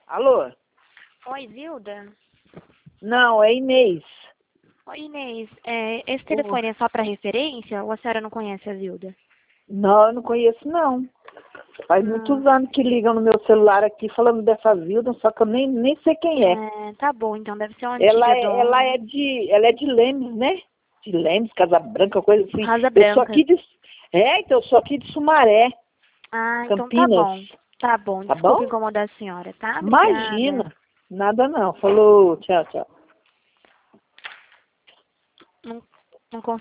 Alô? Oi, Zilda? Não, é Inês. Oi, Inês. Esse telefone é só para referência ou a senhora não conhece a Zilda? Não, eu não conheço, não. Faz muitos anos que ligam no meu celular aqui falando dessa Zilda, só que eu nem sei quem é. Tá bom, então deve ser uma antiga Ela é de Lemes, né? De Lemes, Casa Branca, coisa assim. Casa Eu sou Branca. aqui de... então eu sou aqui de Sumaré, Ah, então tá Campinas. bom. Tá bom, Tá desculpa bom? incomodar a senhora, tá? Obrigada. Imagina. Nada não. Falou, tchau, tchau. Não, não